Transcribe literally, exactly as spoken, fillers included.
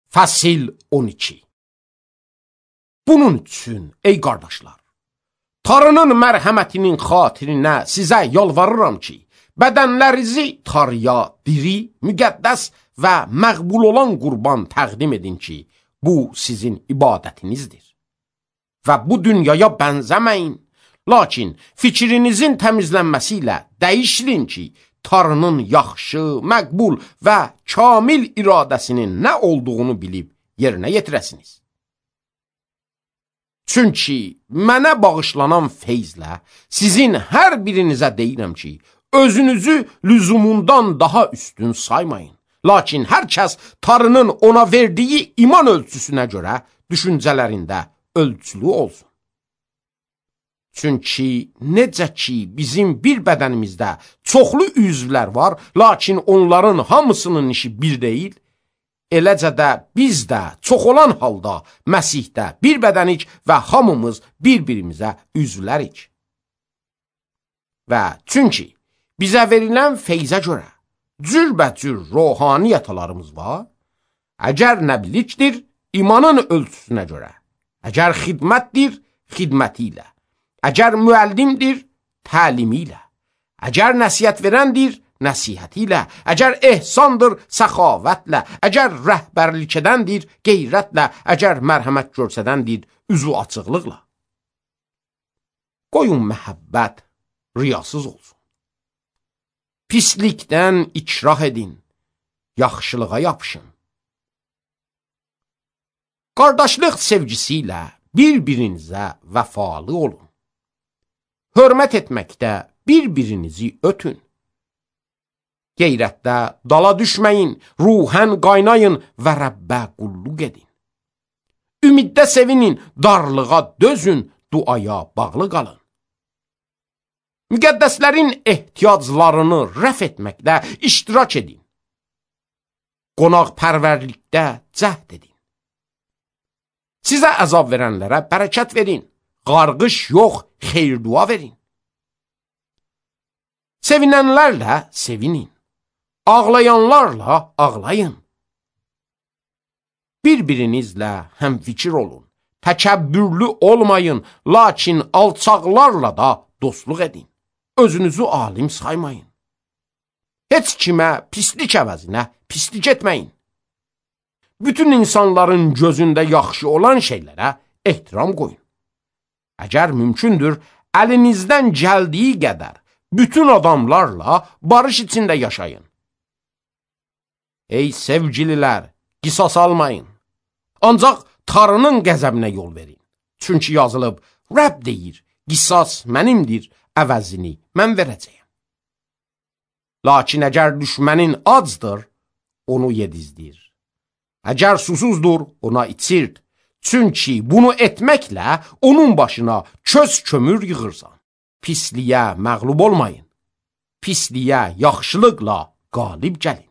Fəsil on iki. Bunun üçün, ey qardaşlar, Tanrının mərhəmətinin xatirinə sizə yalvarıram ki, bədənlərinizi Tanrıya diri, müqəddəs və məqbul olan qurban təqdim edin ki, bu sizin ibadətinizdir. Və bu dünyaya bənzəməyin, lakin fikrinizin təmizlənməsi ilə dəyişilin ki, Tanrının yaxşı, məqbul və kamil iradəsinin nə olduğunu bilib yerinə yetirəsiniz. Çünki mənə bağışlanan feyzlə sizin hər birinizə deyirəm ki, özünüzü lüzumundan daha üstün saymayın. Lakin hər kəs Tanrının ona verdiyi iman ölçüsünə görə düşüncələrində ölçülü olsun. Çünki necə ki bizim bir bədənimizdə çoxlu üzvlər var, lakin onların hamısının işi bir deyil, eləcə də biz də çox olan halda Məsihdə bir bədənik və hamımız bir-birimizə üzvlərik. Və çünki bizə verilən feyzə görə cürbəcür ruhani yatalarımız var, əgər nəbilikdir, imanın ölçüsünə görə, əgər xidmətdir, xidməti ilə, əgər müəllimdir, təlimi ilə, əgər nəsihət verəndir, nəsihəti ilə, əgər ehsandır, səxavətlə, əgər rəhbərlik edəndir, qeyrətlə, əgər mərhəmət görsədəndir, üzü açıqlıqla. Qoyun məhəbbət riyasız olsun. Pislikdən ikrah edin, yaxşılığa yapışın. Qardaşlıq sevgisi ilə bir-birinizə vəfalı olun. Hörmət etməkdə bir-birinizi ötün. Qeyrətdə dala düşməyin, ruhən qaynayın və Rəbbə qulluq edin. Ümiddə sevinin, darlığa dözün, duaya bağlı qalın. Müqəddəslərin ehtiyaclarını rəf etməkdə iştirak edin. Qonaqpərvərlikdə cəhd edin. Sizə əzab verənlərə bərəkət verin, qarğış yox, xeyir-dua verin. Sevinənlərlə sevinin, ağlayanlarla ağlayın. Bir-birinizlə həmfikir olun, təkəbbürlü olmayın, lakin alçaqlarla da dostluq edin. Özünüzü alim saymayın. Heç kimə pislik əvəzinə pislik etməyin. Bütün insanların gözündə yaxşı olan şeylərə ehtiram qoyun. Əgər mümkündür, əlinizdən gəldiyi qədər bütün adamlarla barış içində yaşayın. Ey sevgililər, qisas almayın. Ancaq Tanrının qəzəbinə yol verin. Çünki yazılıb, Rəbb deyir, qisas mənimdir, əvəzini mən verəcəyəm. Lakin əgər düşmənin acdır, onu yedizdir. Əgər susuzdur, ona içirt. Çünki bunu etməklə onun başına köz kömür yığırsan. Pisliyə məğlub olmayın. Pisliyə yaxşılıqla qalib gəlin.